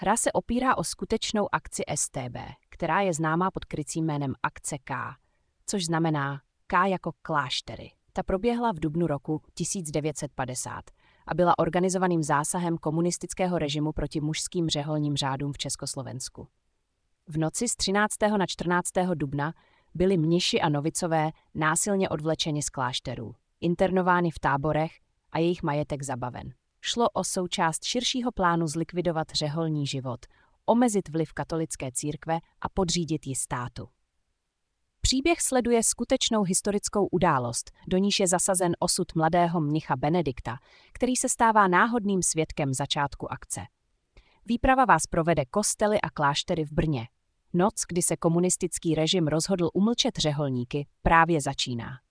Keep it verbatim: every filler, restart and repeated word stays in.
Hra se opírá o skutečnou akci S T B, která je známá pod krycím jménem Akce K, což znamená K jako kláštery. Ta proběhla v dubnu roku tisíc devět set padesát a byla organizovaným zásahem komunistického režimu proti mužským řeholním řádům v Československu. V noci z třináctého na čtrnáctého dubna byli mniši a novicové násilně odvlečeni z klášterů, internováni v táborech a jejich majetek zabaven. Šlo o součást širšího plánu zlikvidovat řeholní život, omezit vliv katolické církve a podřídit ji státu. Příběh sleduje skutečnou historickou událost, do níž je zasazen osud mladého mnicha Benedikta, který se stává náhodným svědkem začátku akce. Výprava vás provede kostely a kláštery v Brně. Noc, kdy se komunistický režim rozhodl umlčet řeholníky, právě začíná.